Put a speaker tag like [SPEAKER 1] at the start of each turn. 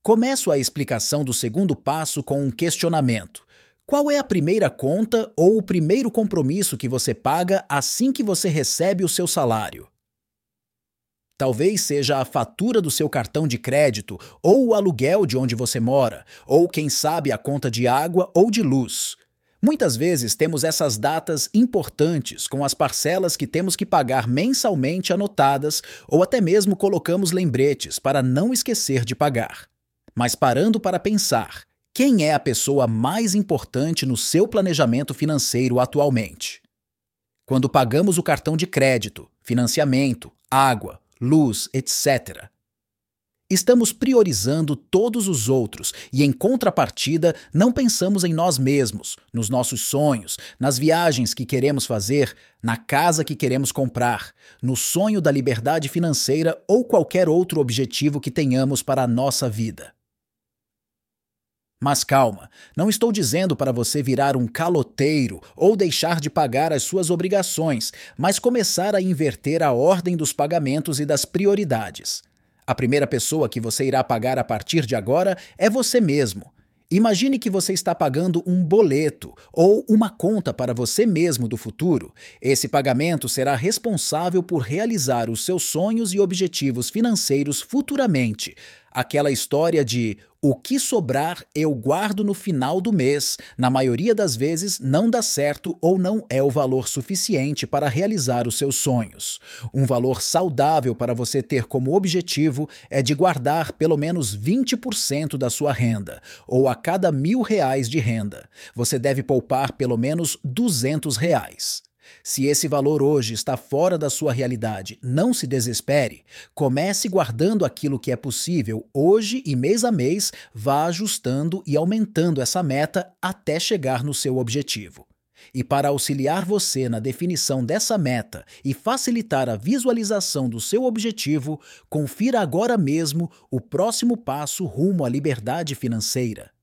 [SPEAKER 1] Começo a explicação do segundo passo com um questionamento. Qual é a primeira conta ou o primeiro compromisso que você paga assim que você recebe o seu salário? Talvez seja a fatura do seu cartão de crédito, ou o aluguel de onde você mora, ou quem sabe a conta de água ou de luz. Muitas vezes temos essas datas importantes com as parcelas que temos que pagar mensalmente anotadas ou até mesmo colocamos lembretes para não esquecer de pagar. Mas parando para pensar, quem é a pessoa mais importante no seu planejamento financeiro atualmente? Quando pagamos o cartão de crédito, financiamento, água, luz, etc. Estamos priorizando todos os outros e, em contrapartida, não pensamos em nós mesmos, nos nossos sonhos, nas viagens que queremos fazer, na casa que queremos comprar, no sonho da liberdade financeira ou qualquer outro objetivo que tenhamos para a nossa vida. Mas calma, não estou dizendo para você virar um caloteiro ou deixar de pagar as suas obrigações, mas começar a inverter a ordem dos pagamentos e das prioridades. A primeira pessoa que você irá pagar a partir de agora é você mesmo. Imagine que você está pagando um boleto ou uma conta para você mesmo do futuro. Esse pagamento será responsável por realizar os seus sonhos e objetivos financeiros futuramente. Aquela história de o que sobrar eu guardo no final do mês, na maioria das vezes não dá certo ou não é o valor suficiente para realizar os seus sonhos. Um valor saudável para você ter como objetivo é de guardar pelo menos 20% da sua renda, ou a cada R$ 1.000 de renda. Você deve poupar pelo menos R$ 200. Se esse valor hoje está fora da sua realidade, não se desespere. Comece guardando aquilo que é possível hoje e mês a mês, vá ajustando e aumentando essa meta até chegar no seu objetivo. E para auxiliar você na definição dessa meta e facilitar a visualização do seu objetivo, confira agora mesmo o próximo passo rumo à liberdade financeira.